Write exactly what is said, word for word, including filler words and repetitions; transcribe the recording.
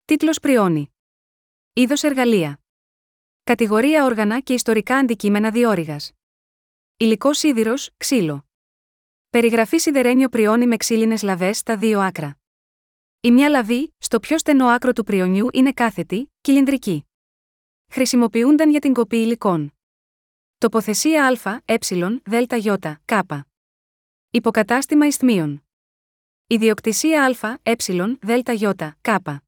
Τίτλος πριόνι. Είδος εργαλεία. Κατηγορία όργανα και ιστορικά αντικείμενα διόρυγας. Υλικό σίδηρος, ξύλο. Περιγραφή σιδερένιο πριόνι με ξύλινες λαβές στα δύο άκρα. Η μια λαβή, στο πιο στενό άκρο του πριονιού, είναι κάθετη, κυλινδρική. Χρησιμοποιούνταν για την κοπή υλικών. Τοποθεσία α, ε, δ, ι, κ. Υποκατάστημα ισθμίων. Ιδιοκτησία α, ε, δ, ι, κ.